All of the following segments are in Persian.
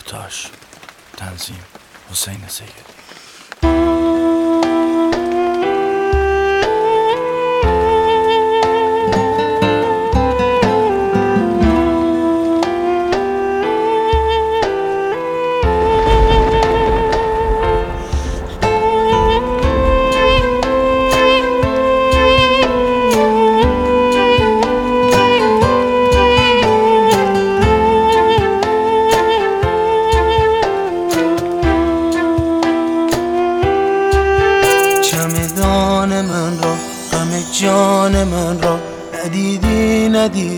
رپورتاژ تنظیم حسین سیدی. چمدان من را، غم جان من را ندیدی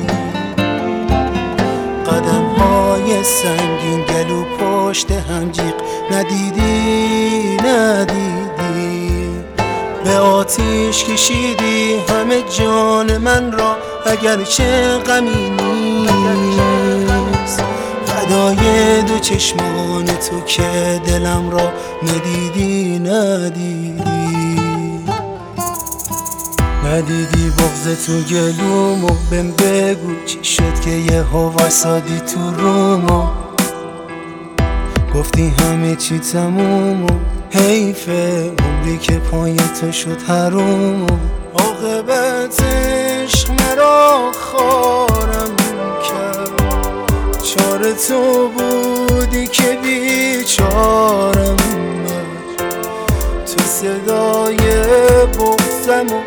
قدم های سنگین گلو پشت هم جیغ ندیدی به آتیش کشیدی همه جان من را اگرچه غمی نیست فدای دو چشمان تو که دلم را ندیدی بغض تو گلومو بهم بگو چی شد که یهو واسادی تو رومو گفتی همه چی تمومو حیفه عمری که پای تو شد حرومو عاقبتش مرا خارم کرد چاره تو بودی که بیچارم تو صدای بغضمو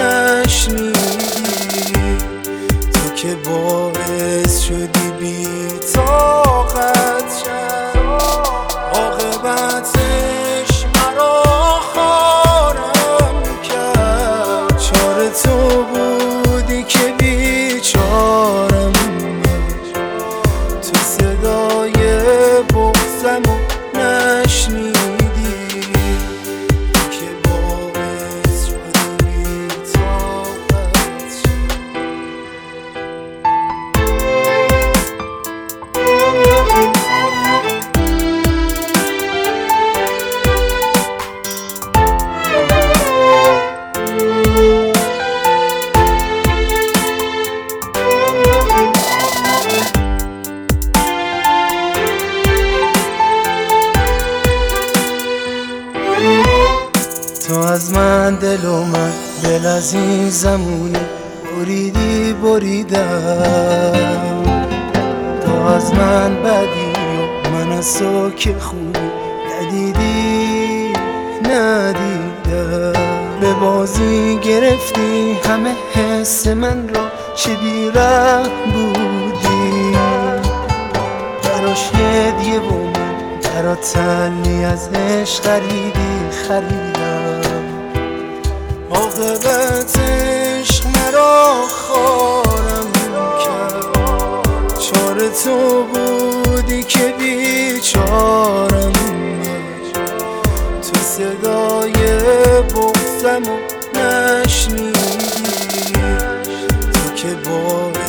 نشنیدی تو که باعث شدی بی طاقت شد عاقبتش مرا خارم کرد چاره تو بودی که بیچارم تو صدای بغضمو نشنیدی تو از من دل و من دل از این زمونه بریدم تو از من بدی و من از تو که خوبی ندیدم به بازی گرفتی همه حس من را چه بی‌رحم بودی براش هدیه و من برا تلی از عشق خریدم عاقبتش مرا خارم کرد چاره تو بودی که بیچارم تو صدای بغضمو نشنیدی تو که